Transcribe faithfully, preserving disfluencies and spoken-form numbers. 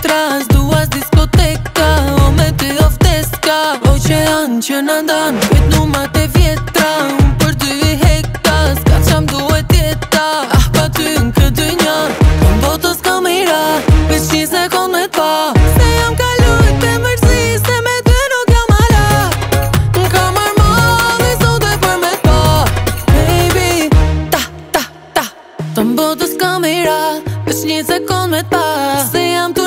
vjetra, s'dua s'diskoteka, o me ty o fteska, oqean që në ndan, vetë numat e vjetra, unë për ty i hekta, s'ka qam duhet jeta, ah pa ty në këtë dynja, në botës kamera, veç një sekund me t'pa, se jam kalujt të mërzi, se me ty nuk jam ala, n'ka marrë malli sot e për me t'pa, baby, ta, ta, ta, të botës kamera, veç një sekund me t'pa, se jam